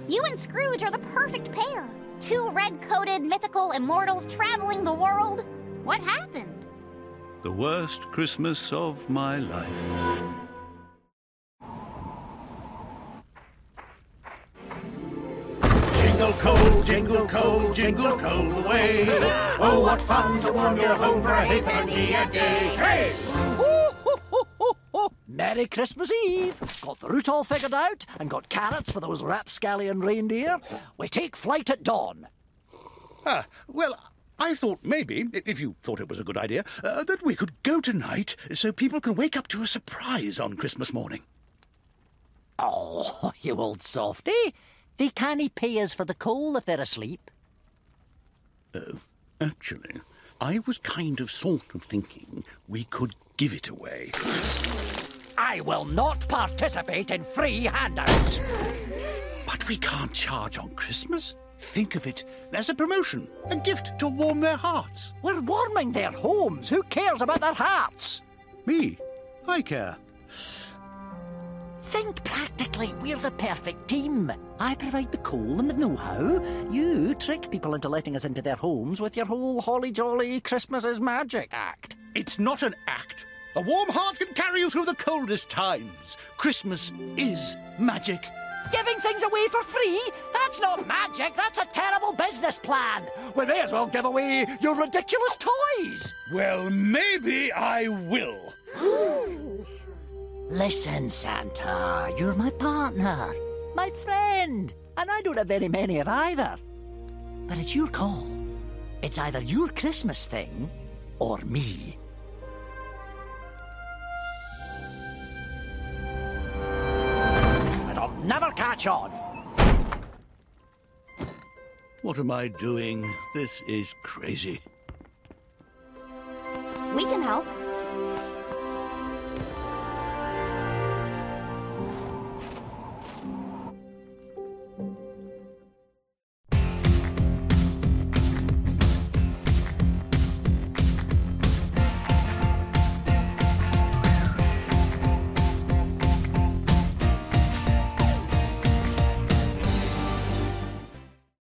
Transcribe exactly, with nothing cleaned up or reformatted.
You and Scrooge are the perfect pair. Two red-coated mythical immortals traveling the world. What happened? The worst Christmas of my life. Jingle coal, jingle coal, jingle coal away. Oh, what fun to warm your home for a halfpenny a day. Hey! Merry Christmas Eve! Got the route all figured out and got carrots for those rapscallion reindeer. We take flight at dawn. Ah, well, I thought maybe, if you thought it was a good idea, uh, that we could go tonight so people can wake up to a surprise on Christmas morning. Oh, you old softy. They can't pay us for the coal if they're asleep. Oh, actually, I was kind of sort of thinking we could give it away. I will not participate in free handouts. But we can't charge on Christmas. Think of it as a promotion, a gift to warm their hearts. We're warming their homes. Who cares about their hearts? Me? I care. Think practically. We're the perfect team. I provide the coal and the know-how. You trick people into letting us into their homes with your whole holly-jolly Christmas is magic act. It's not an act. A warm heart can carry you through the coldest times. Christmas is magic. Giving things away for free? That's not magic. That's a terrible business plan. We may as well give away your ridiculous toys. Well, maybe I will. Listen, Santa, you're my partner, my friend, and I don't have very many of either. But it's your call. It's either your Christmas thing or me. And I'll never catch on. What am I doing? This is crazy. We can help.